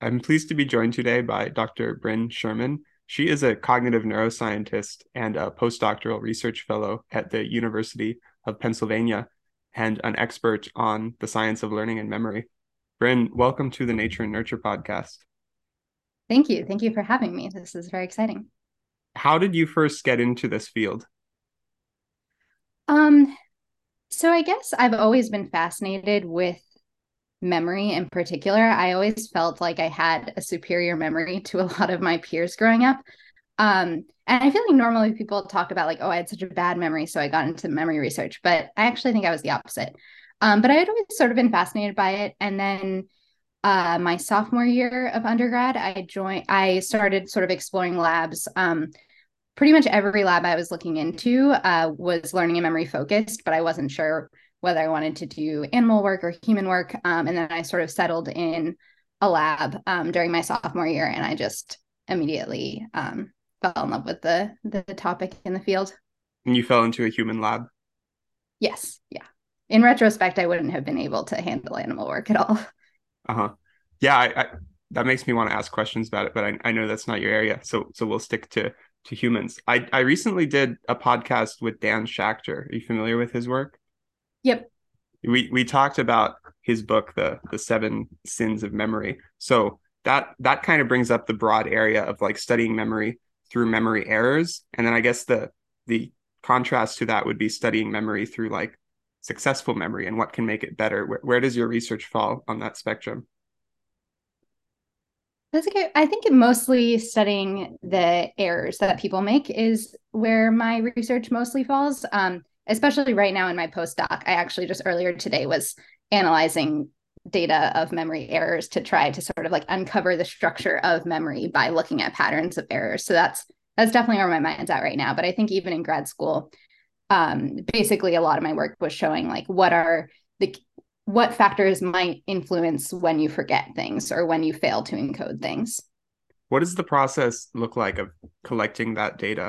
I'm pleased to be joined today by Dr. Bryn Sherman. She is a cognitive neuroscientist and a postdoctoral research fellow at the University of Pennsylvania and an expert on the science of learning and memory. Bryn, welcome to the Nature and Nurture podcast. Thank you. Thank you for having me. This is very exciting. How did you first get into this field? Um, so I guess I've always been fascinated with memory in particular. I always felt like I had a superior memory to a lot of my peers growing up. And I feel like normally people talk about like, oh, I had such a bad memory, so I got into memory research, but I actually think I was the opposite. But I had always sort of been fascinated by it. And then my sophomore year of undergrad, I started sort of exploring labs. Pretty much every lab I was looking into was learning and memory focused, but I wasn't sure whether I wanted to do animal work or human work. And then I sort of settled in a lab during my sophomore year, and I just immediately fell in love with the topic in the field. And you fell into a human lab? Yes, yeah. In retrospect, I wouldn't have been able to handle animal work at all. Uh-huh. Yeah, that makes me want to ask questions about it, but I know that's not your area, so we'll stick to humans. I recently did a podcast with Dan Schachter. Are you familiar with his work? Yep. We talked about his book, the Seven Sins of Memory. So that kind of brings up the broad area of like studying memory through memory errors. And then I guess the contrast to that would be studying memory through like successful memory and what can make it better. Where does your research fall on that spectrum? That's okay. I think mostly studying the errors that people make is where my research mostly falls. Especially right now in my postdoc, I actually just earlier today was analyzing data of memory errors to try to sort of like uncover the structure of memory by looking at patterns of errors. So that's definitely where my mind's at right now. But I think even in grad school, basically a lot of my work was showing like the what factors might influence when you forget things or when you fail to encode things. What does the process look like of collecting that data?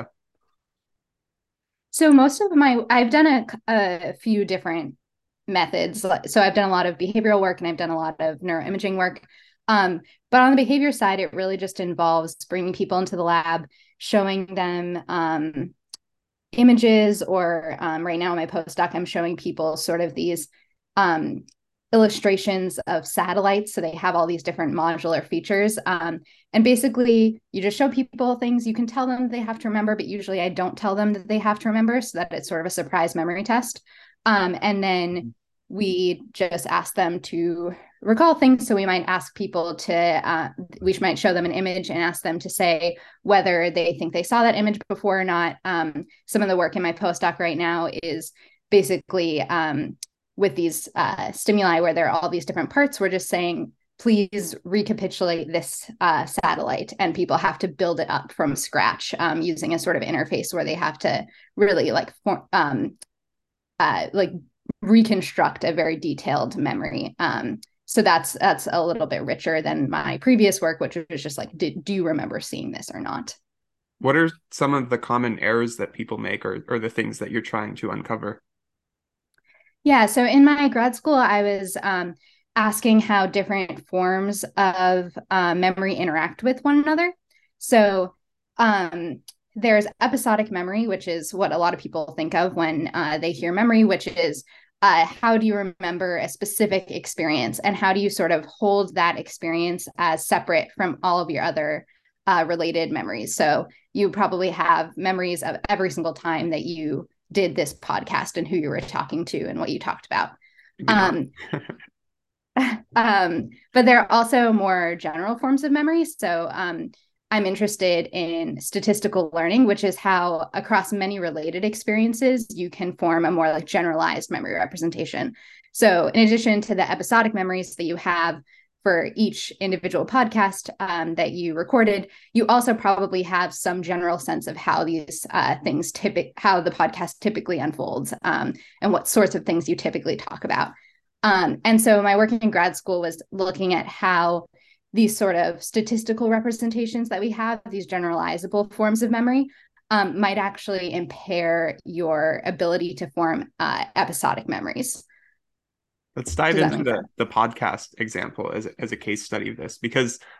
So most of I've done a few different methods. So I've done a lot of behavioral work and I've done a lot of neuroimaging work. But on the behavior side, it really just involves bringing people into the lab, showing them images, or right now in my postdoc, I'm showing people sort of these um, illustrations of satellites. So they have all these different modular features. And basically, you just show people things. You can tell them they have to remember, but usually I don't tell them that they have to remember so that it's sort of a surprise memory test. And then we just ask them to recall things. So we might ask people we might show them an image and ask them to say whether they think they saw that image before or not. Some of the work in my postdoc right now is basically with these stimuli where there are all these different parts. We're just saying, please recapitulate this satellite, and people have to build it up from scratch using a sort of interface where they have to really like reconstruct a very detailed memory. So that's a little bit richer than my previous work, which was just like, do you remember seeing this or not? What are some of the common errors that people make or the things that you're trying to uncover? Yeah, so in my grad school, I was asking how different forms of memory interact with one another. So um, there's episodic memory, which is what a lot of people think of when they hear memory, which is how do you remember a specific experience, and how do you sort of hold that experience as separate from all of your other related memories? So you probably have memories of every single time that you did this podcast and who you were talking to and what you talked about. I do not. Um, but there are also more general forms of memory. So I'm interested in statistical learning, which is how across many related experiences, you can form a more like generalized memory representation. So in addition to the episodic memories that you have for each individual podcast that you recorded, you also probably have some general sense of how these how the podcast typically unfolds, and what sorts of things you typically talk about. And so my work in grad school was looking at how these sort of statistical representations that we have, these generalizable forms of memory, might actually impair your ability to form episodic memories. Let's dive Does that into make sense? the podcast example as a case study of this, because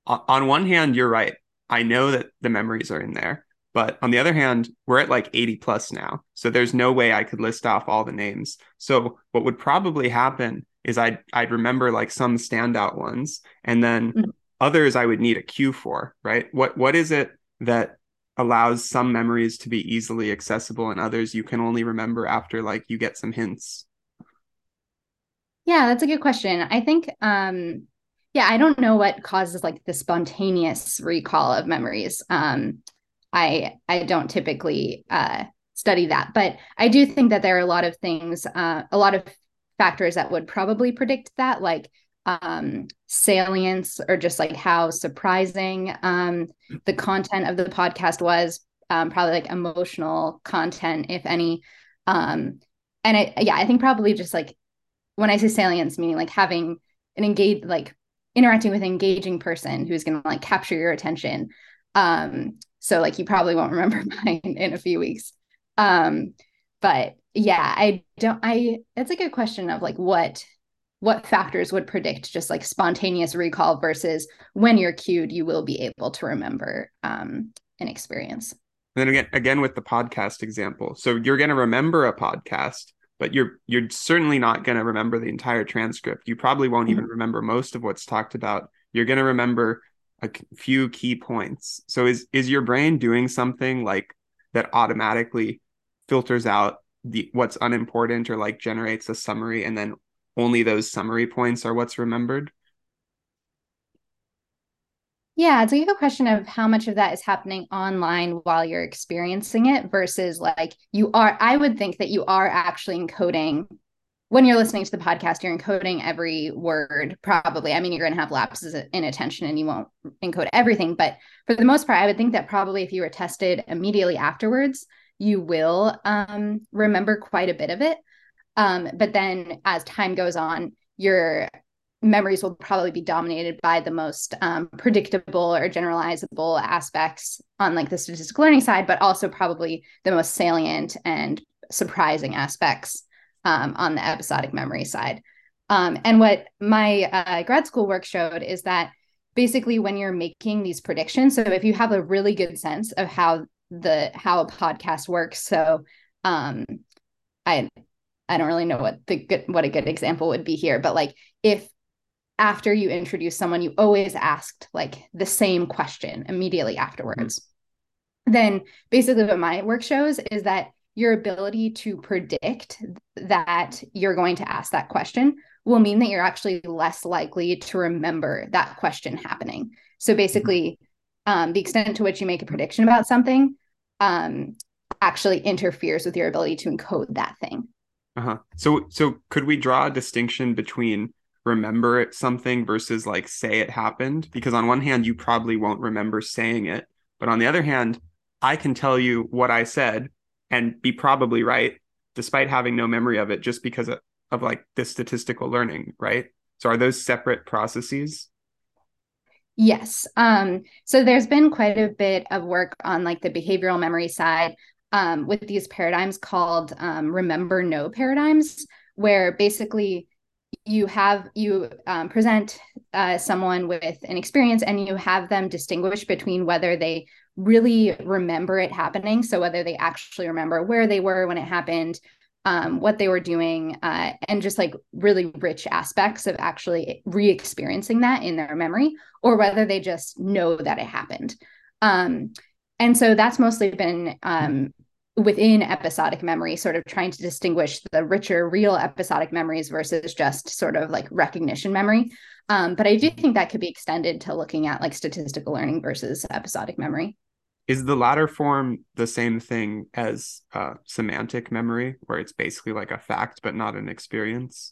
on one hand, you're right. I know that the memories are in there. But on the other hand, we're at like 80 plus now. So there's no way I could list off all the names. So what would probably happen is I'd remember like some standout ones, and then others I would need a cue for, right? What is it that allows some memories to be easily accessible and others you can only remember after like you get some hints? Yeah, that's a good question. I think yeah, I don't know what causes like the spontaneous recall of memories. I don't typically study that, but I do think that there are a lot of things, a lot of factors that would probably predict that, like salience, or just like how surprising the content of the podcast was, probably like emotional content, if any. Yeah, I think probably just like, when I say salience, meaning like having an engaged, like interacting with an engaging person who's going to like capture your attention. So like you probably won't remember mine in a few weeks. But yeah, it's a good question of like what factors would predict just like spontaneous recall versus when you're cued, you will be able to remember an experience. And then again with the podcast example. So you're going to remember a podcast, but you're certainly not going to remember the entire transcript. You probably won't even remember most of what's talked about. You're going to remember a few key points. So is your brain doing something like that automatically filters out what's unimportant, or like generates a summary, and then only those summary points are what's remembered? Yeah, it's a good question of how much of that is happening online while you're experiencing it versus like I would think that you are actually encoding. When you're listening to the podcast, you're encoding every word, probably. I mean, you're going to have lapses in attention and you won't encode everything. But for the most part, I would think that probably if you were tested immediately afterwards, you will remember quite a bit of it. But then as time goes on, your memories will probably be dominated by the most predictable or generalizable aspects on like the statistical learning side, but also probably the most salient and surprising aspects on the episodic memory side. And what my grad school work showed is that basically when you're making these predictions, so if you have a really good sense of how a podcast works, so I don't really know what a good example would be here, but like if after you introduce someone, you always asked like the same question immediately afterwards, then basically what my work shows is that your ability to predict that you're going to ask that question will mean that you're actually less likely to remember that question happening. So basically, the extent to which you make a prediction about something actually interferes with your ability to encode that thing. So could we draw a distinction between remember it something versus like say it happened? Because on one hand, you probably won't remember saying it, but on the other hand, I can tell you what I said and be probably right, despite having no memory of it, just because of like this statistical learning, right? So are those separate processes? Yes. So there's been quite a bit of work on like the behavioral memory side with these paradigms called remember no paradigms, where basically you present someone with an experience and you have them distinguish between whether they really remember it happening, so whether they actually remember where they were when it happened, what they were doing, and just like really rich aspects of actually re-experiencing that in their memory, or whether they just know that it happened. And so that's mostly been within episodic memory, sort of trying to distinguish the richer, real episodic memories versus just sort of like recognition memory. But I do think that could be extended to looking at like statistical learning versus episodic memory. Is the latter form the same thing as semantic memory, where it's basically like a fact but not an experience?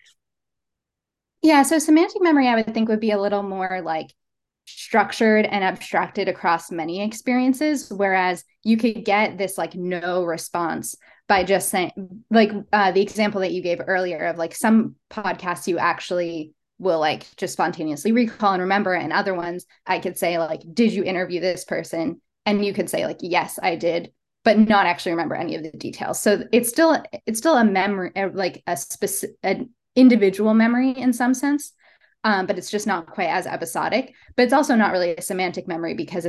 Yeah, so semantic memory, I would think, would be a little more like structured and abstracted across many experiences, whereas you could get this like no response by just saying, like the example that you gave earlier of like some podcasts you actually will like just spontaneously recall and remember, and other ones I could say like, did you interview this person? And you could say like, yes, I did, but not actually remember any of the details. So it's still a memory, like a specific, an individual memory in some sense. but it's just not quite as episodic. But it's also not really a semantic memory because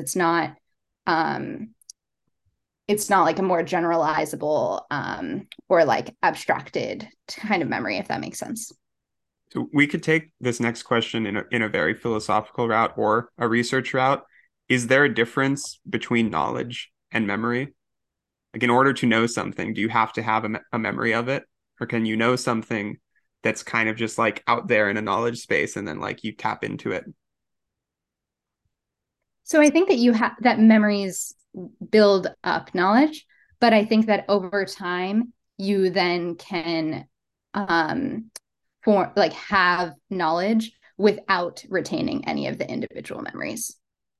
it's not like a more generalizable or like abstracted kind of memory, if that makes sense. So we could take this next question in a very philosophical route or a research route. Is there a difference between knowledge and memory? Like in order to know something, do you have to have a memory of it? Or can you know something that's kind of just like out there in a knowledge space and then like you tap into it? So I think that that memories build up knowledge, but I think that over time you then can have knowledge without retaining any of the individual memories.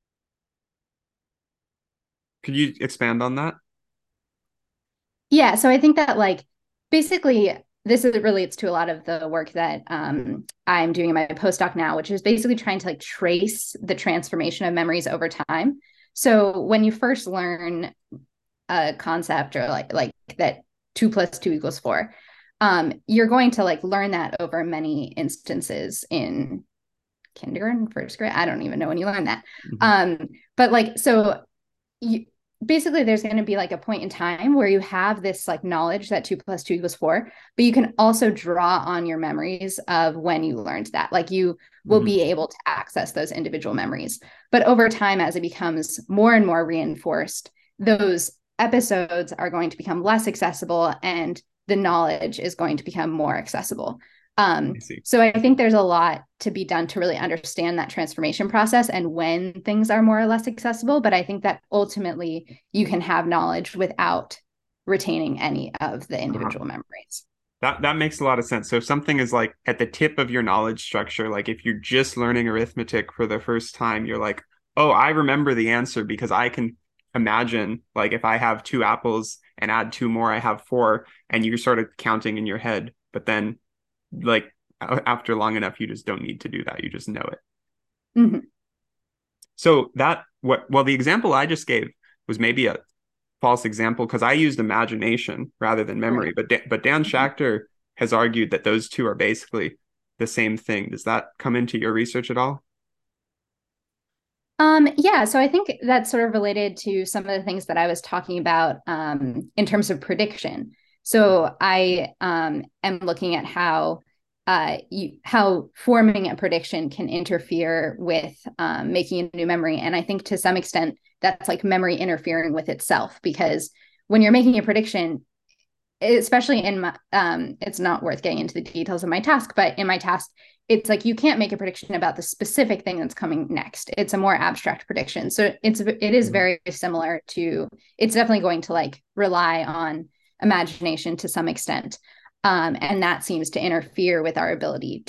Could you expand on that? Yeah, so I think that like basically this relates to a lot of the work that I'm doing in my postdoc now, which is basically trying to like trace the transformation of memories over time. So when you first learn a concept or like that 2 + 2 = 4, you're going to like learn that over many instances in kindergarten, first grade. I don't even know when you learn that. Mm-hmm. But like so you basically there's going to be like a point in time where you have this like knowledge that 2 + 2 = 4, but you can also draw on your memories of when you learned that. Like you will Mm-hmm. be able to access those individual memories. But over time, as it becomes more and more reinforced, those episodes are going to become less accessible and the knowledge is going to become more accessible. I see. So I think there's a lot to be done to really understand that transformation process and when things are more or less accessible. But I think that ultimately you can have knowledge without retaining any of the Uh-huh. individual memories. That makes a lot of sense. So if something is like at the tip of your knowledge structure, like if you're just learning arithmetic for the first time, you're like, oh, I remember the answer because I can imagine like if I have two apples and add two more, I have four, and you're sort of counting in your head. But then like after long enough, you just don't need to do that. You just know it. Mm-hmm. So that what well, the example I just gave was maybe a false example because I used imagination rather than memory. Right. But Dan Schachter has argued that those two are basically the same thing. Does that come into your research at all? Yeah, so I think that's sort of related to some of the things that I was talking about in terms of prediction. So I am looking at how forming a prediction can interfere with making a new memory, and I think to some extent that's like memory interfering with itself because when you're making a prediction, especially in my it's not worth getting into the details of my task, but in my task it's like you can't make a prediction about the specific thing that's coming next. It's a more abstract prediction, so it is Mhm. very similar to, it's definitely going to like rely on imagination to some extent, and that seems to interfere with our ability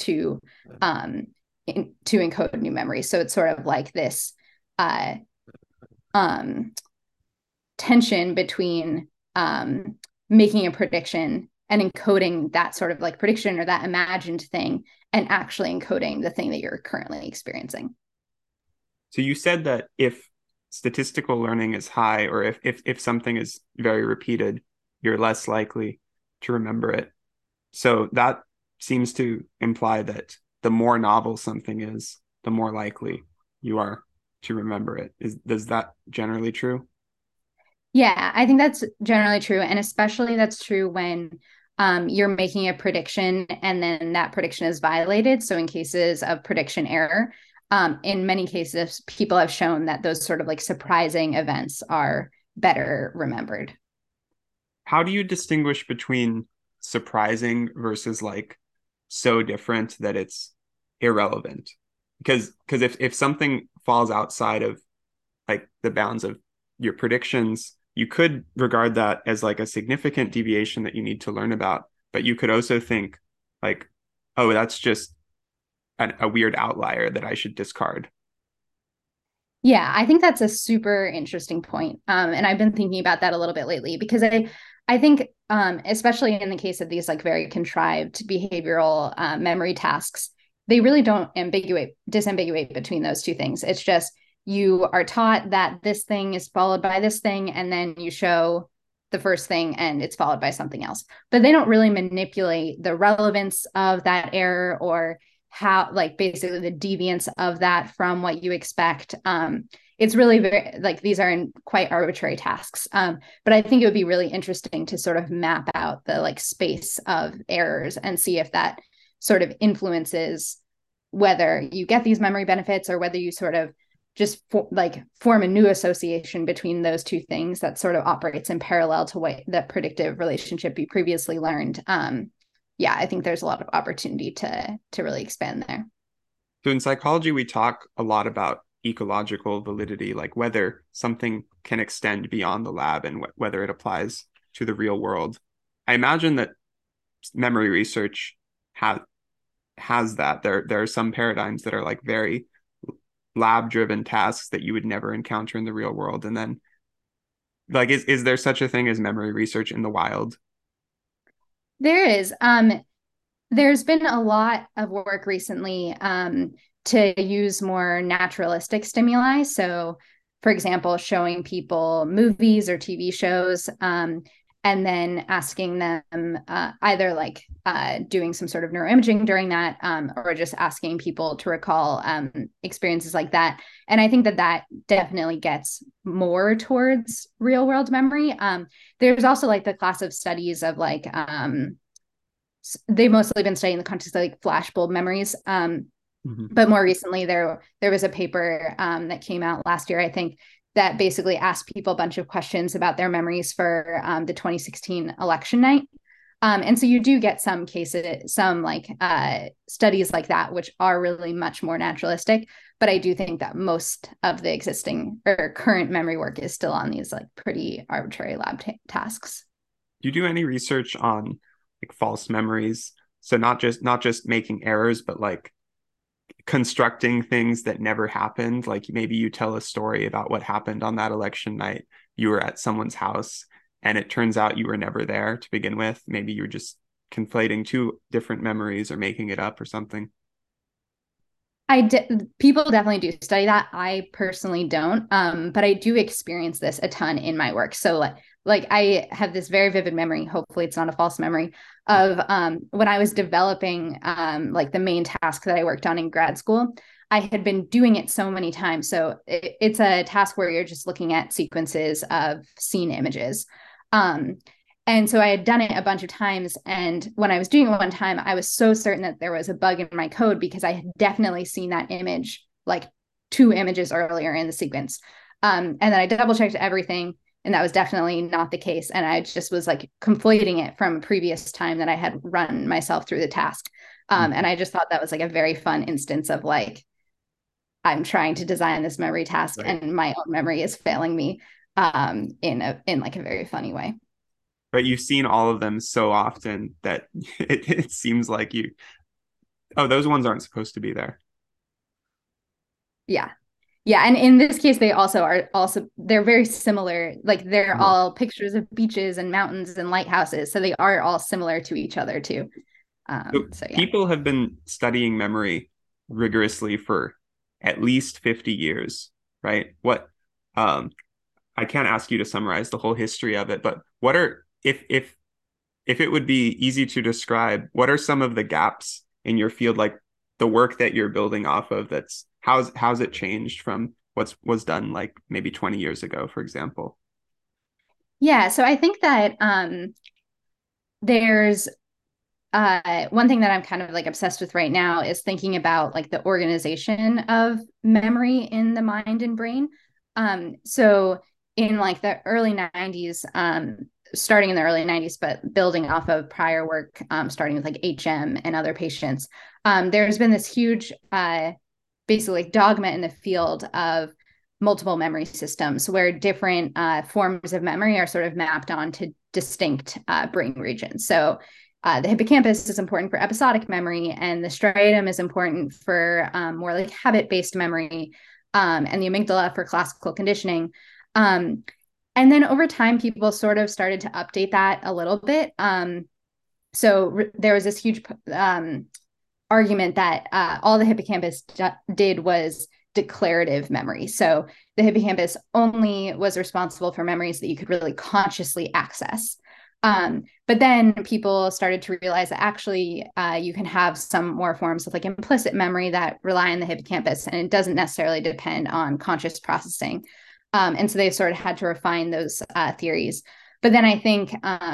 to encode new memories. So it's sort of like this uh um tension between making a prediction and encoding that sort of like prediction or that imagined thing and actually encoding the thing that you're currently experiencing. So you said that if statistical learning is high, or if something is very repeated, you're less likely to remember it. So that seems to imply that the more novel something is, the more likely you are to remember it. Is that generally true? Yeah, I think that's generally true. And especially that's true when you're making a prediction and then that prediction is violated. So, in cases of prediction error, in many cases, people have shown that those sort of like surprising events are better remembered. How do you distinguish between surprising versus like so different that it's irrelevant? Because if something falls outside of like the bounds of your predictions, you could regard that as like a significant deviation that you need to learn about. But you could also think like, oh, that's just a weird outlier that I should discard. Yeah, I think that's a super interesting point. And I've been thinking about that a little bit lately because I think, especially in the case of these like very contrived behavioral memory tasks, they really don't disambiguate between those two things. It's just you are taught that this thing is followed by this thing, and then you show the first thing and it's followed by something else. But they don't really manipulate the relevance of that error or how, like, basically the deviance of that from what you expect. It's really very, like, these are quite arbitrary tasks. But I think it would be really interesting to sort of map out the like space of errors and see if that sort of influences whether you get these memory benefits or whether you sort of just form a new association between those two things that sort of operates in parallel to what the predictive relationship you previously learned. Yeah, I think there's a lot of opportunity to really expand there. So in psychology, we talk a lot about ecological validity, like whether something can extend beyond the lab and whether it applies to the real world. I imagine that memory research has that. There are some paradigms that are like very lab driven tasks that you would never encounter in the real world. And then like is there such a thing as memory research in the wild? There is. There's been a lot of work recently to use more naturalistic stimuli. So, for example, showing people movies or TV shows, and then asking them either like doing some sort of neuroimaging during that, or just asking people to recall experiences like that. And I think that that definitely gets more towards real world memory. There's also like the class of studies of like, they've mostly been studying the context of like flashbulb memories. But more recently, there was a paper that came out last year, I think, that basically asked people a bunch of questions about their memories for the 2016 election night. And so you do get some cases, some like studies like that, which are really much more naturalistic. But I do think that most of the existing or current memory work is still on these like pretty arbitrary lab tasks. Do you do any research on like false memories? So not just making errors, but like constructing things that never happened. Like maybe you tell a story about what happened on that election night. You were at someone's house and it turns out you were never there to begin with. Maybe you were just conflating two different memories or making it up or something. People definitely do study that. I personally don't, but I do experience this a ton in my work. So like I have this very vivid memory. Hopefully, it's not a false memory of when I was developing like the main task that I worked on in grad school. I had been doing it so many times. So it's a task where you're just looking at sequences of scene images. And so I had done it a bunch of times. And when I was doing it one time, I was so certain that there was a bug in my code because I had definitely seen that image like 2 images earlier in the sequence. And then I double checked everything, and that was definitely not the case. And I just was like conflating it from a previous time that I had run myself through the task. And I just thought that was like a very fun instance of like, I'm trying to design this memory task Right. and my own memory is failing me in like a very funny way. But you've seen all of them so often that it seems like oh, those ones aren't supposed to be there. Yeah. Yeah. And in this case, they also they're very similar. Like they're Uh-huh. all pictures of beaches and mountains and lighthouses. So they are all similar to each other too. So So yeah. people have been studying memory rigorously for at least 50 years, right? Um I can't ask you to summarize the whole history of it, but what are if it would be easy to describe, what are some of the gaps in your field, like the work that you're building off of that's how's it changed from what's was done like maybe 20 years ago, for example? Yeah. So I think that there's one thing that I'm kind of like obsessed with right now is thinking about like the organization of memory in the mind and brain. So in like the early 90s, starting in the early 90s, but building off of prior work, starting with like HM and other patients, there's been this huge, basically like dogma in the field of multiple memory systems where different forms of memory are sort of mapped onto distinct brain regions. So the hippocampus is important for episodic memory, and the striatum is important for more like habit-based memory, and the amygdala for classical conditioning. And then over time, people sort of started to update that a little bit. There was this huge argument that all the hippocampus did was declarative memory. So the hippocampus only was responsible for memories that you could really consciously access. But then people started to realize that actually you can have some more forms of like implicit memory that rely on the hippocampus, and it doesn't necessarily depend on conscious processing. And so they sort of had to refine those theories. But then I think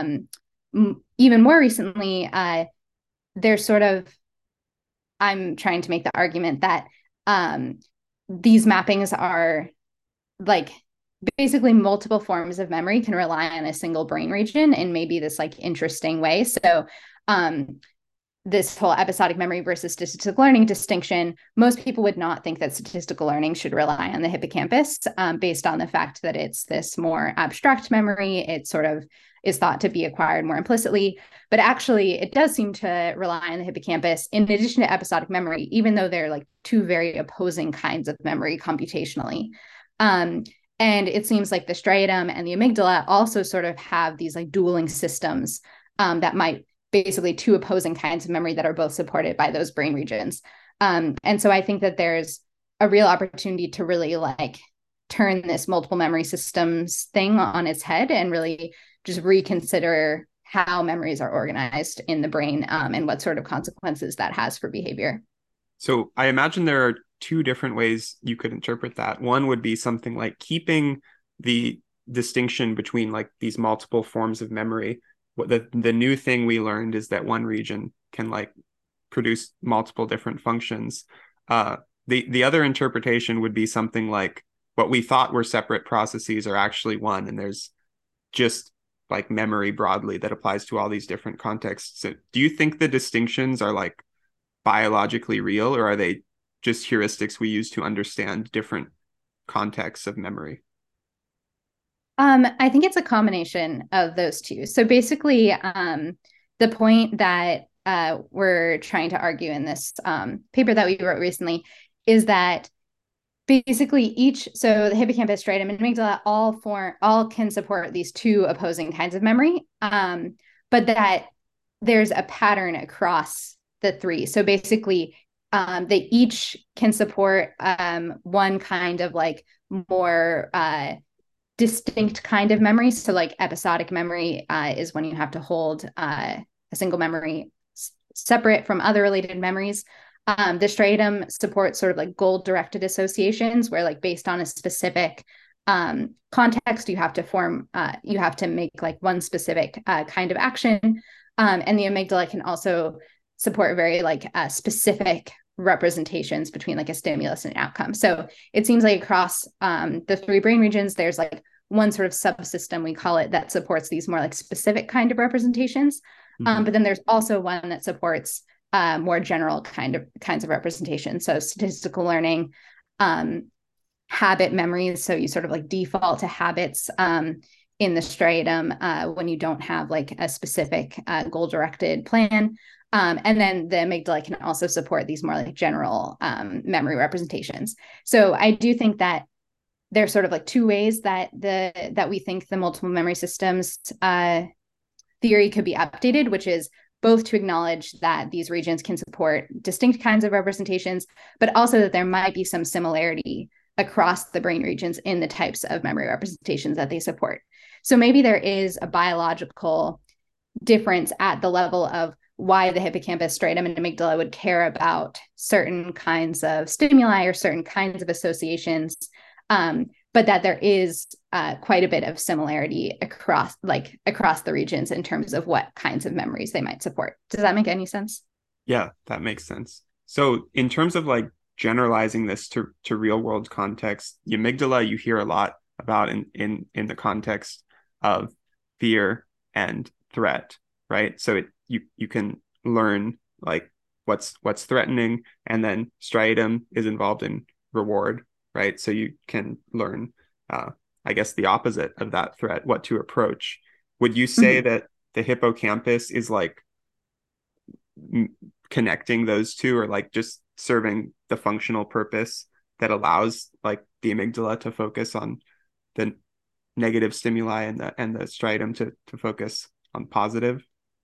even more recently, there's sort of, I'm trying to make the argument that these mappings are like basically multiple forms of memory can rely on a single brain region in maybe this like interesting way. So this whole episodic memory versus statistical learning distinction, most people would not think that statistical learning should rely on the hippocampus based on the fact that it's this more abstract memory. It sort of is thought to be acquired more implicitly, but actually it does seem to rely on the hippocampus in addition to episodic memory, even though they're like two very opposing kinds of memory computationally. And it seems like the striatum and the amygdala also sort of have these like dueling systems that might basically two opposing kinds of memory that are both supported by those brain regions. And so I think that there's a real opportunity to really like turn this multiple memory systems thing on its head and really just reconsider how memories are organized in the brain and what sort of consequences that has for behavior. So I imagine there are two different ways you could interpret that. One would be something like keeping the distinction between like these multiple forms of memory. What the new thing we learned is that one region can like produce multiple different functions. The other interpretation would be something like what we thought were separate processes are actually one, and there's just like memory broadly that applies to all these different contexts. So do you think the distinctions are like biologically real, or are they just heuristics we use to understand different contexts of memory? I think it's a combination of those two. So basically, the point that we're trying to argue in this paper that we wrote recently is that basically so the hippocampus, striatum, and amygdala all can support these two opposing kinds of memory, but that there's a pattern across the three. So basically, they each can support one kind of like more distinct kind of memory. So like episodic memory is when you have to hold a single memory separate from other related memories. The striatum supports sort of like goal-directed associations where like based on a specific context, you have to make like one specific kind of action. And the amygdala can also support very like specific representations between like a stimulus and an outcome. So it seems like across the three brain regions, there's like one sort of subsystem, we call it, that supports these more like specific kind of representations. Mm-hmm. But then there's also one that supports more general kinds of representation. So statistical learning, habit memories. So you sort of like default to habits in the striatum when you don't have like a specific goal-directed plan. And then the amygdala can also support these more like general memory representations. So I do think that there's sort of like two ways that we think the multiple memory systems theory could be updated, which is both to acknowledge that these regions can support distinct kinds of representations, but also that there might be some similarity across the brain regions in the types of memory representations that they support. So maybe there is a biological difference at the level of why the hippocampus, striatum, and amygdala would care about certain kinds of stimuli or certain kinds of associations, but that there is quite a bit of similarity across the regions in terms of what kinds of memories they might support. Does that make any sense? Yeah, that makes sense. So in terms of like generalizing this to real world context, the amygdala you hear a lot about in the context of fear and threat, right? So you can learn like what's threatening, and then striatum is involved in reward, right? So you can learn, I guess, the opposite of that threat, what to approach. Would you say that the hippocampus is like connecting those two, or like just serving the functional purpose that allows like the amygdala to focus on the negative stimuli and the striatum to focus on positive?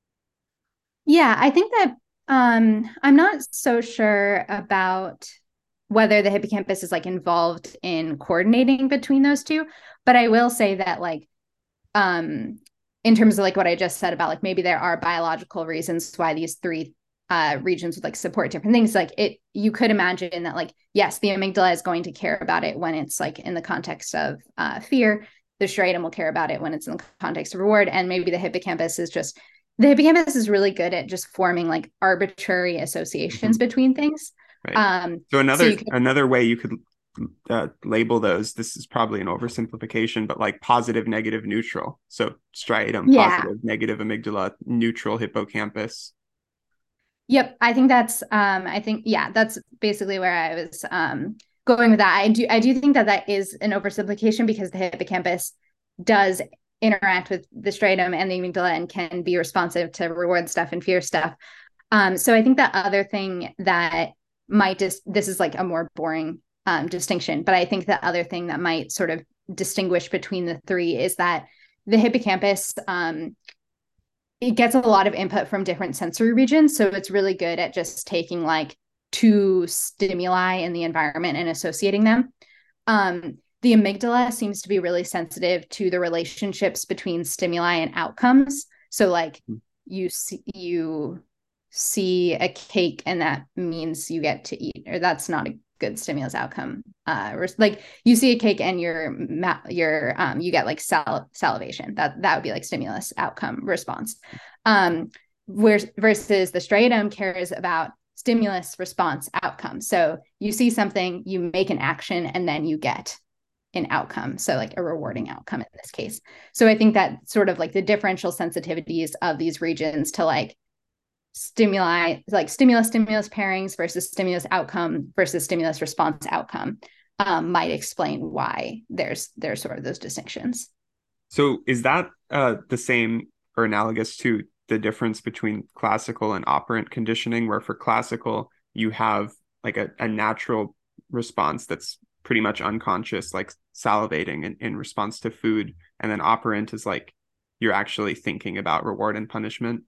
Yeah, I think that I'm not so sure about whether the hippocampus is like involved in coordinating between those two, but I will say that like um in terms of like what I just said about like maybe there are biological reasons why these three regions would like support different things. Like you could imagine that like, yes, the amygdala is going to care about it when it's like in the context of fear. The striatum will care about it when it's in the context of reward. And maybe the hippocampus is really good at just forming like arbitrary associations between things. Right. So another way you could label those, this is probably an oversimplification, but like positive, negative, neutral. So striatum, positive, negative amygdala, neutral hippocampus. Yep. I think that's that's basically where I was going with that. I do think that is an oversimplification because the hippocampus does interact with the striatum and the amygdala and can be responsive to reward stuff and fear stuff. So I think that other thing that this is like a more boring distinction, but I think the other thing that might sort of distinguish between the three is that the hippocampus, it gets a lot of input from different sensory regions. So it's really good at just taking like two stimuli in the environment and associating them. The amygdala seems to be really sensitive to the relationships between stimuli and outcomes. So like you see a cake and that means you get to eat, or that's not a good stimulus outcome. Like you see a cake and you get like salivation. That would be like stimulus outcome response. Versus the striatum cares about stimulus response outcome. So you see something, you make an action, and then you get an outcome. So like a rewarding outcome in this case. So I think that sort of like the differential sensitivities of these regions to like stimuli, like stimulus pairings versus stimulus outcome versus stimulus response outcome might explain why there's sort of those distinctions. So is that the same or analogous to the difference between classical and operant conditioning, where for classical you have like a natural response that's pretty much unconscious, like salivating in response to food, and then operant is like you're actually thinking about reward and punishment?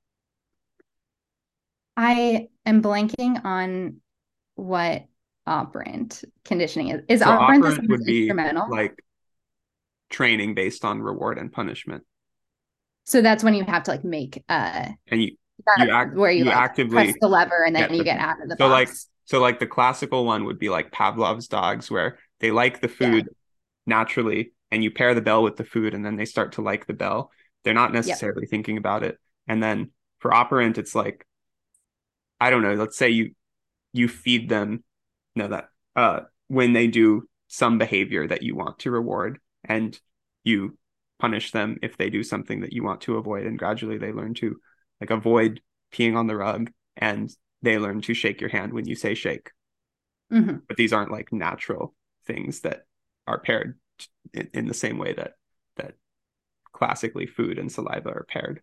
I am blanking on what operant conditioning is. Is so operant would be instrumental? Like training based on reward and punishment. So that's when you have to like make and you where you like actively press the lever and then you get out of the box. So like the classical one would be like Pavlov's dogs, where they like the food naturally, and you pair the bell with the food, and then they start to like the bell. They're not necessarily thinking about it. And then for operant, it's like, I don't know, let's say you feed them, when they do some behavior that you want to reward, and you punish them if they do something that you want to avoid, and gradually they learn to like avoid peeing on the rug, and they learn to shake your hand when you say shake. But these aren't like natural things that are paired in the same way that classically food and saliva are paired.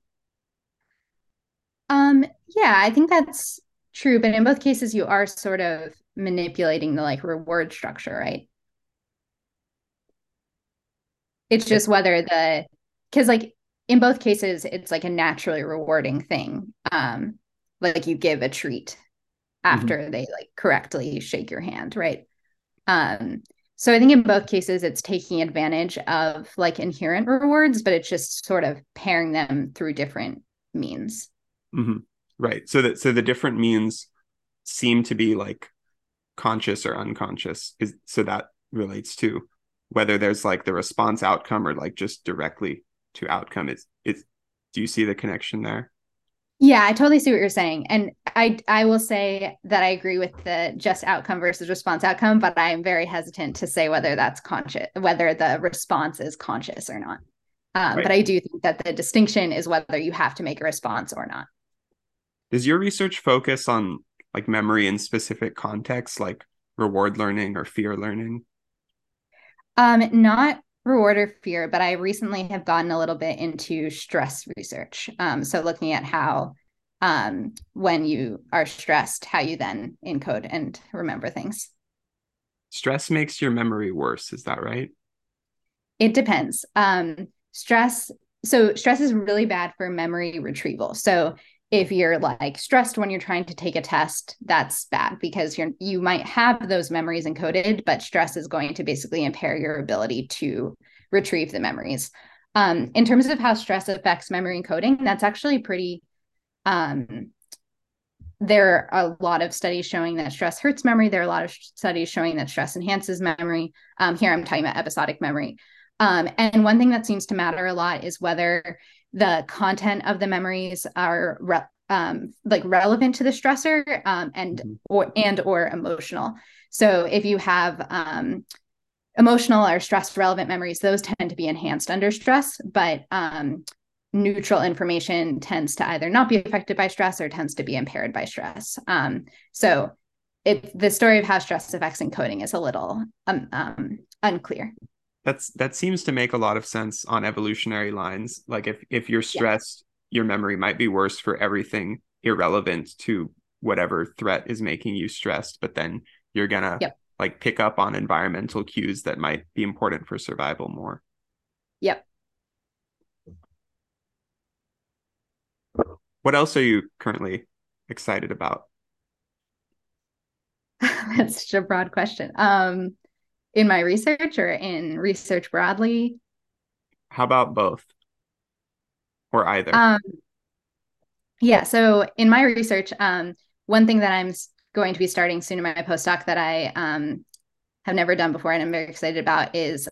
Yeah, I think that's true, but in both cases you are sort of manipulating the like reward structure, right? It's just whether because like in both cases it's like a naturally rewarding thing. Like you give a treat after they like correctly shake your hand, right? So I think in both cases it's taking advantage of like inherent rewards, but it's just sort of pairing them through different means. Right. So the different means seem to be like conscious or unconscious. So that relates to whether there's like the response outcome or like just directly to outcome. Do you see the connection there? Yeah, I totally see what you're saying. And I will say that I agree with the just outcome versus response outcome, but I'm very hesitant to say whether that's conscious, whether the response is conscious or not. Right. But I do think that the distinction is whether you have to make a response or not. Does your research focus on like memory in specific contexts, like reward learning or fear learning? Not reward or fear, but I recently have gotten a little bit into stress research. So looking at how when you are stressed, how you then encode and remember things. Stress makes your memory worse, is that right? It depends. Stress is really bad for memory retrieval. So if you're like stressed when you're trying to take a test, that's bad because you might have those memories encoded, but stress is going to basically impair your ability to retrieve the memories. In terms of how stress affects memory encoding, that's actually pretty there are a lot of studies showing that stress hurts memory. There are a lot of studies showing that stress enhances memory. Here I'm talking about episodic memory. And one thing that seems to matter a lot is whether the content of the memories are like relevant to the stressor or emotional. So if you have emotional or stress relevant memories, those tend to be enhanced under stress, but neutral information tends to either not be affected by stress or tends to be impaired by stress. So the story of how stress affects encoding is a little unclear. That seems to make a lot of sense on evolutionary lines. Like if you're stressed, your memory might be worse for everything irrelevant to whatever threat is making you stressed, but then you're gonna like pick up on environmental cues that might be important for survival more. Yep. What else are you currently excited about? That's such a broad question. In my research or in research broadly? How about both? Or either? Yeah, so in my research, one thing that I'm going to be starting soon in my postdoc that I have never done before and I'm very excited about is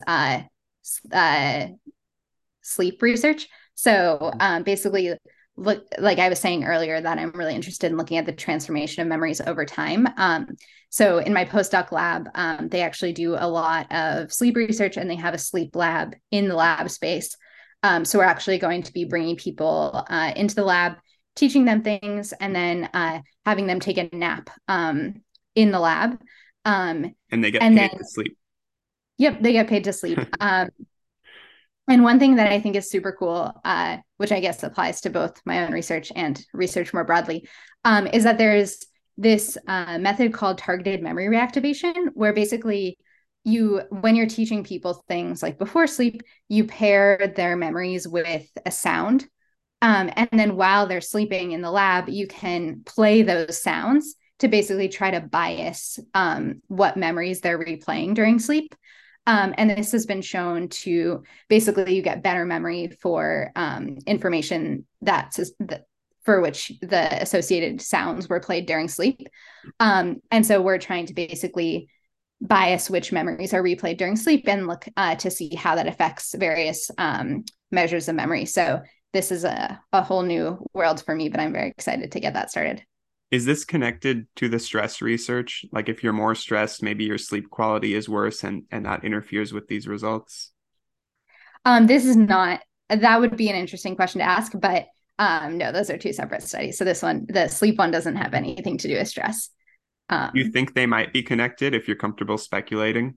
sleep research. So basically, like I was saying earlier, that I'm really interested in looking at the transformation of memories over time. So in my postdoc lab, they actually do a lot of sleep research and they have a sleep lab in the lab space. So we're actually going to be bringing people into the lab, teaching them things, and then having them take a nap in the lab. And they get paid to sleep. Yep, they get paid to sleep. And one thing that I think is super cool, which I guess applies to both my own research and research more broadly, is that there's this method called targeted memory reactivation, where basically when you're teaching people things like before sleep, you pair their memories with a sound. And then while they're sleeping in the lab, you can play those sounds to basically try to bias what memories they're replaying during sleep. And this has been shown to basically you get better memory for information for which the associated sounds were played during sleep. And so we're trying to basically bias which memories are replayed during sleep and look to see how that affects various measures of memory. So this is a whole new world for me, but I'm very excited to get that started. Is this connected to the stress research? Like if you're more stressed, maybe your sleep quality is worse and that interferes with these results? This is not, that would be an interesting question to ask, but no, those are two separate studies. So this one, the sleep one doesn't have anything to do with stress. You think they might be connected if you're comfortable speculating?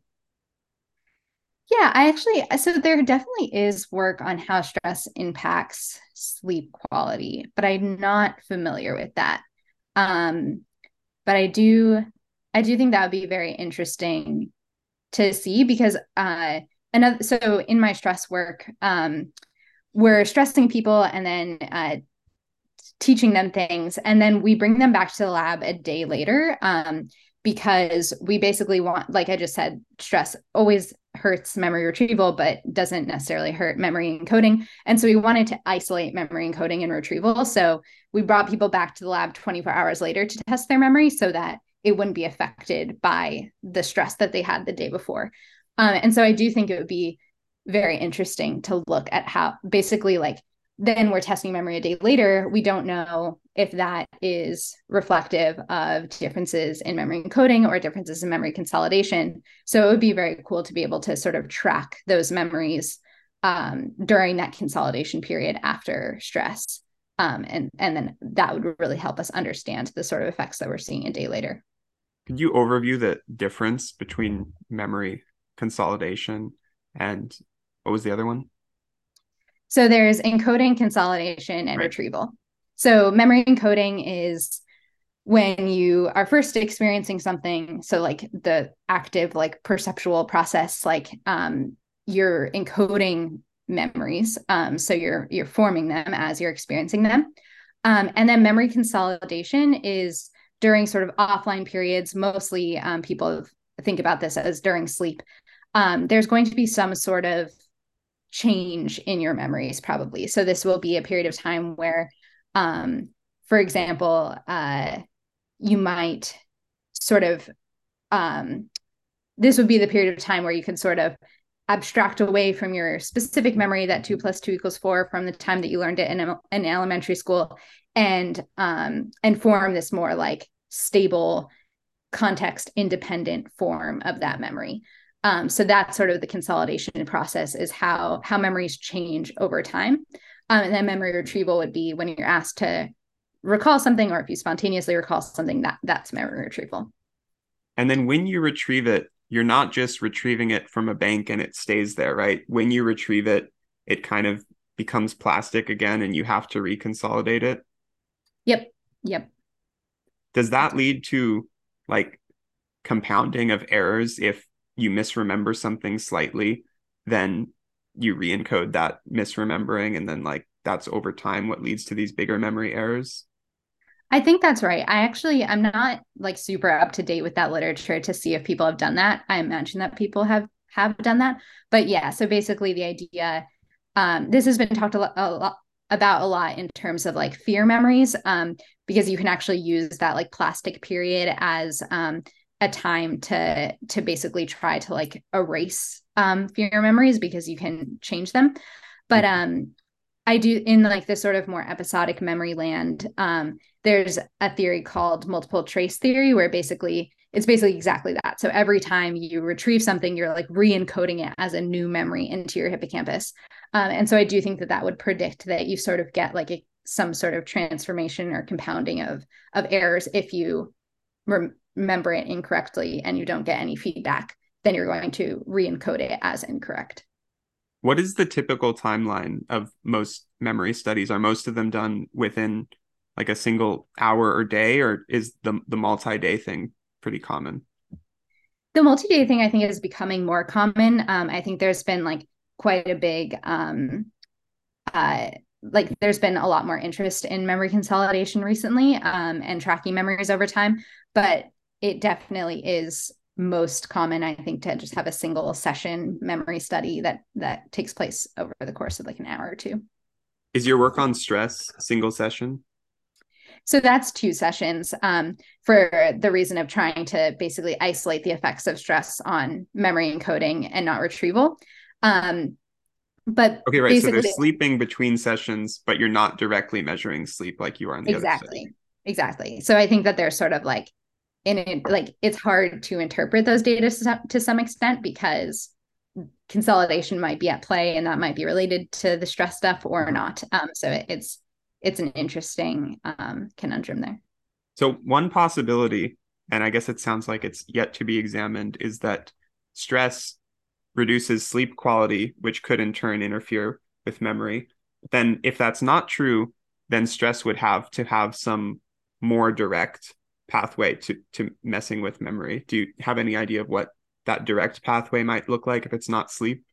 Yeah, so there definitely is work on how stress impacts sleep quality, but I'm not familiar with that. But I do think that would be very interesting to see because so in my stress work, we're stressing people and then teaching them things, and then we bring them back to the lab a day later because we basically want, like I just said, stress always hurts memory retrieval, but doesn't necessarily hurt memory encoding. And so we wanted to isolate memory encoding and retrieval. So we brought people back to the lab 24 hours later to test their memory so that it wouldn't be affected by the stress that they had the day before. And so I do think it would be very interesting to look at how basically like then we're testing memory a day later. We don't know if that is reflective of differences in memory encoding or differences in memory consolidation. So it would be very cool to be able to sort of track those memories during that consolidation period after stress. And then that would really help us understand the sort of effects that we're seeing a day later. Could you overview the difference between memory consolidation and what was the other one? So there's encoding, consolidation, and Right. retrieval. So memory encoding is when you are first experiencing something. So like the active, like perceptual process, like you're encoding memories. So you're forming them as you're experiencing them. And then memory consolidation is during sort of offline periods. Mostly people think about this as during sleep. There's going to be some sort of change in your memories probably. So this will be a period of time where, for example, you might sort of, this would be the period of time where you can sort of abstract away from your specific memory that 2 + 2 = 4 from the time that you learned it in elementary school, and form this more like stable, context independent form of that memory. So that's sort of the consolidation process, is how memories change over time. And then memory retrieval would be when you're asked to recall something, or if you spontaneously recall something, that's memory retrieval. And then when you retrieve it, you're not just retrieving it from a bank and it stays there, right? When you retrieve it, it kind of becomes plastic again and you have to reconsolidate it. Yep. Does that lead to like compounding of errors? If you misremember something slightly, then you re-encode that misremembering, and then like that's over time what leads to these bigger memory errors? I think that's right. I'm not like super up to date with that literature to see if people have done that. I imagine that people have done that. But yeah, so basically the idea, this has been talked a lot about in terms of like fear memories, because you can actually use that like plastic period as a time to basically try to like erase fear memories, because you can change them. But I do, in like this sort of more episodic memory land, there's a theory called multiple trace theory, where it's basically exactly that. So every time you retrieve something, you're like re-encoding it as a new memory into your hippocampus. And so I do think that would predict that you sort of get like some sort of transformation or compounding of errors. If you remember it incorrectly and you don't get any feedback, then you're going to re-encode it as incorrect. What is the typical timeline of most memory studies? Are most of them done within like a single hour or day, or is the multi-day thing pretty common? The multi-day thing I think is becoming more common. I think there's been like quite a big like there's been a lot more interest in memory consolidation recently, and tracking memories over time, but it definitely is most common, I think, to just have a single session memory study that takes place over the course of like an hour or two. Is your work on stress single session? So that's 2 sessions, for the reason of trying to basically isolate the effects of stress on memory encoding and not retrieval. But Okay, right. So basically, there's sleeping between sessions, but you're not directly measuring sleep like you are in the other study. exactly. So I think that there's sort of like, in it, like it's hard to interpret those data to some extent, because consolidation might be at play and that might be related to the stress stuff or not. So it's an interesting conundrum there. So one possibility, and I guess it sounds like it's yet to be examined, is that stress reduces sleep quality, which could in turn interfere with memory. Then if that's not true, then stress would have to have some more direct pathway to messing with memory. Do you have any idea of what that direct pathway might look like if it's not sleep?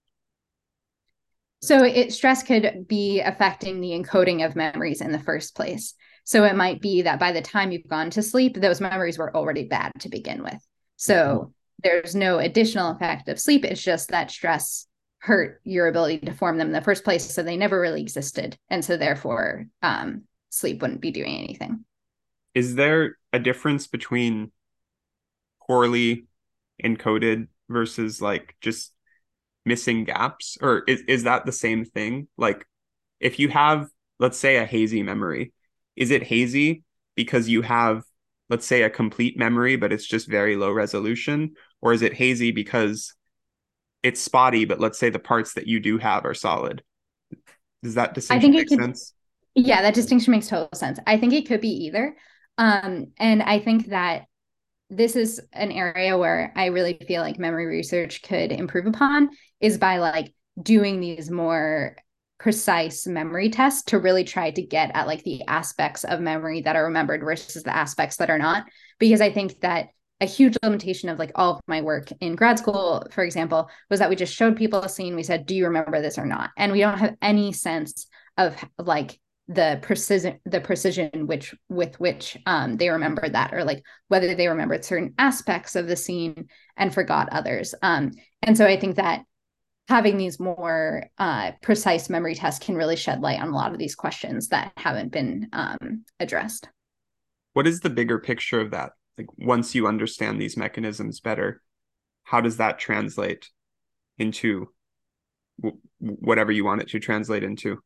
So stress could be affecting the encoding of memories in the first place. So it might be that by the time you've gone to sleep, those memories were already bad to begin with. So there's no additional effect of sleep. It's just that stress hurt your ability to form them in the first place. So they never really existed. And so therefore, sleep wouldn't be doing anything. Is there a difference between poorly encoded versus like just missing gaps? Or is that the same thing? Like if you have, let's say, a hazy memory, is it hazy because you have, let's say, a complete memory, but it's just very low resolution? Or is it hazy because it's spotty, but let's say the parts that you do have are solid? Does that I distinction think it make could, sense? yeah, that distinction makes total sense. I think it could be either. And I think that this is an area where I really feel like memory research could improve upon, is by like doing these more precise memory tests to really try to get at like the aspects of memory that are remembered versus the aspects that are not. Because I think that a huge limitation of like all of my work in grad school, for example, was that we just showed people a scene. We said, do you remember this or not? And we don't have any sense of like the precision with which they remembered that, or like whether they remembered certain aspects of the scene and forgot others. And so I think that having these more precise memory tests can really shed light on a lot of these questions that haven't been addressed. What is the bigger picture of that? Like once you understand these mechanisms better, how does that translate into whatever you want it to translate into?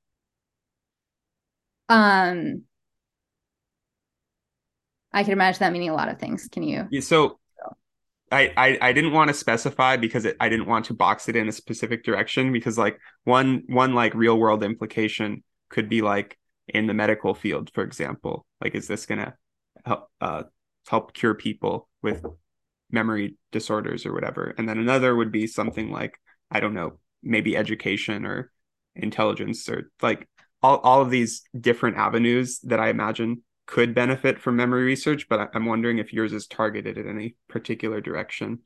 Um, I can imagine that meaning a lot of things. Can you? Yeah, so I didn't want to specify because I didn't want to box it in a specific direction because like one like real world implication could be like in the medical field, for example, like is this gonna help cure people with memory disorders or whatever? And then another would be something like, I don't know, maybe education or intelligence or like all of these different avenues that I imagine could benefit from memory research, but I'm wondering if yours is targeted in any particular direction.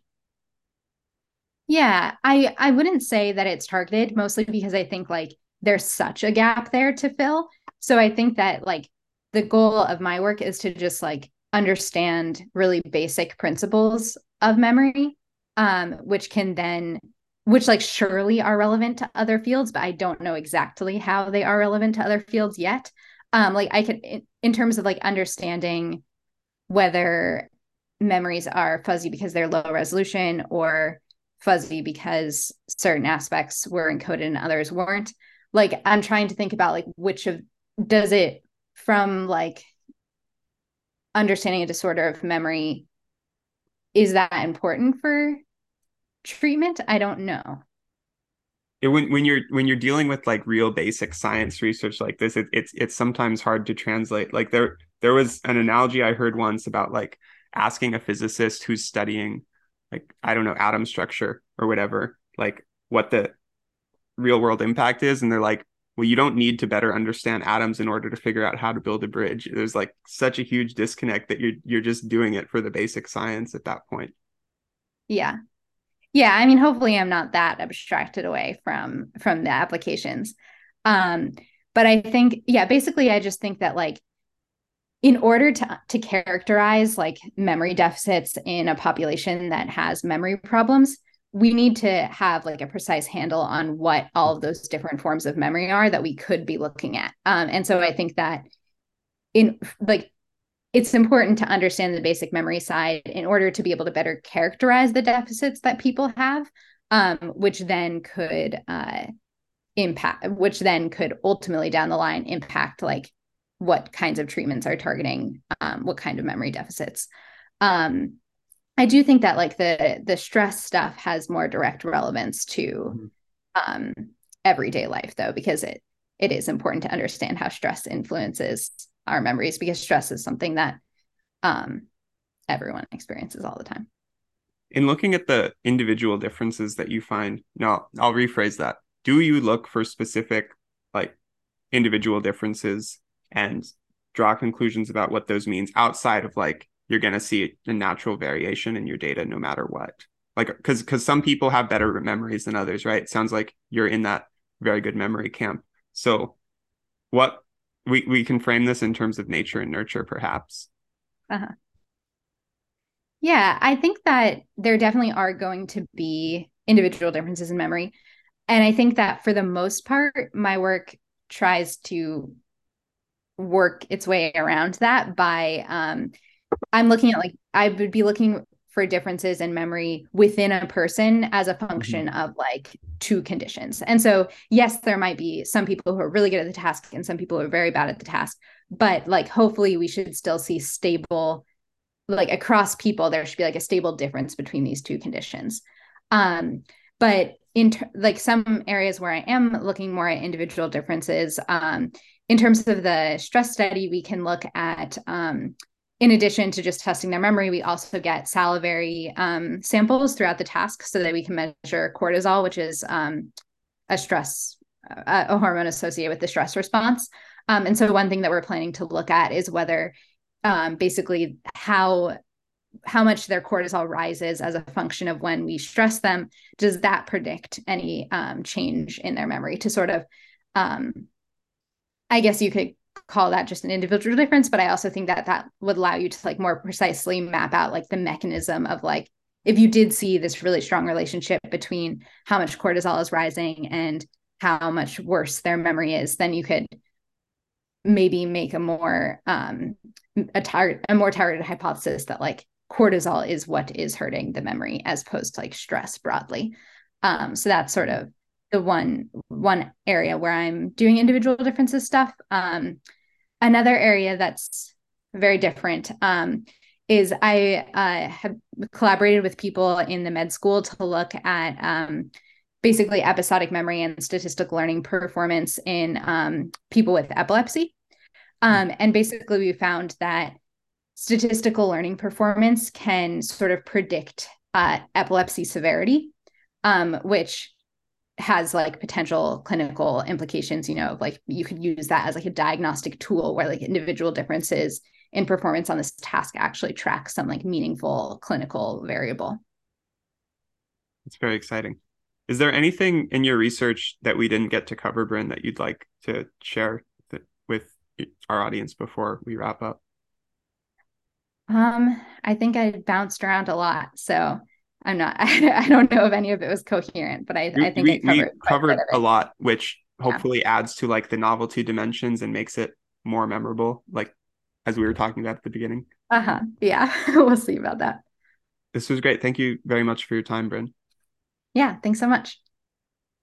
Yeah, I wouldn't say that it's targeted, mostly because I think like there's such a gap there to fill. So I think that like the goal of my work is to just like understand really basic principles of memory, which can then which like surely are relevant to other fields, but I don't know exactly how they are relevant to other fields yet. Like I could in terms of like understanding whether memories are fuzzy because they're low resolution or fuzzy because certain aspects were encoded and others weren't. Like I'm trying to think about like which of does it from like understanding a disorder of memory, is that important for treatment? I don't know. When you're dealing with like real basic science research like this, it's sometimes hard to translate. Like there was an analogy I heard once about like asking a physicist who's studying like I don't know atom structure or whatever, like what the real world impact is, and they're like, well, you don't need to better understand atoms in order to figure out how to build a bridge. There's like such a huge disconnect that you're just doing it for the basic science at that point. Yeah. Yeah, I mean hopefully I'm not that abstracted away from the applications. Um but I think yeah, basically I just think that like in order to characterize like memory deficits in a population that has memory problems, we need to have like a precise handle on what all of those different forms of memory are that we could be looking at. And so I think that in like it's important to understand the basic memory side in order to be able to better characterize the deficits that people have, which then could which then could ultimately down the line impact like what kinds of treatments are targeting what kind of memory deficits. Um, I do think that like the stress stuff has more direct relevance to Mhm. um, everyday life though, because it is important to understand how stress influences our memories because stress is something that um, everyone experiences all the time. In looking at the individual differences that you find, no, I'll rephrase that. Do you look for specific like individual differences and draw conclusions about what those means outside of like you're going to see a natural variation in your data no matter what? Like because some people have better memories than others, right? It sounds like you're in that very good memory camp. So what we can frame this in terms of nature and nurture perhaps. Uh-huh. Yeah, I think that there definitely are going to be individual differences in memory. And I think that for the most part, my work tries to work its way around that by I'm looking at like I would be looking for differences in memory within a person as a Mhm. function of like two conditions. And so yes, there might be some people who are really good at the task and some people who are very bad at the task, but like hopefully we should still see stable like across people there should be like a stable difference between these two conditions. But like some areas where I am looking more at individual differences, in terms of the stress study, we can look at in addition to just testing their memory, we also get salivary samples throughout the task so that we can measure cortisol, which is a stress, a hormone associated with the stress response. And so one thing that we're planning to look at is whether basically how much their cortisol rises as a function of when we stress them. Does that predict any change in their memory to sort of um, I guess you could call that just an individual difference, but I also think that that would allow you to like more precisely map out like the mechanism of like if you did see this really strong relationship between how much cortisol is rising and how much worse their memory is, then you could maybe make a more targeted hypothesis that like cortisol is what is hurting the memory as opposed to like stress broadly. So that's sort of the one area where I'm doing individual differences stuff. Another area that's very different is I have collaborated with people in the med school to look at basically episodic memory and statistical learning performance in people with epilepsy. And basically we found that statistical learning performance can sort of predict epilepsy severity, which has like potential clinical implications, you know, like you could use that as like a diagnostic tool where like individual differences in performance on this task actually track some like meaningful clinical variable. It's very exciting. Is there anything in your research that we didn't get to cover, Bryn, that you'd like to share with our audience before we wrap up? I think I bounced around a lot, so I'm not, I don't know if any of it was coherent, but I think I We covered quite a bit covered of a it. lot, which Yeah. hopefully adds to like the novelty dimensions and makes it more memorable, like as we were talking about at the beginning. Uh-huh. Yeah. We'll see about that. This was great. Thank you very much for your time, Bryn. Yeah. Thanks so much.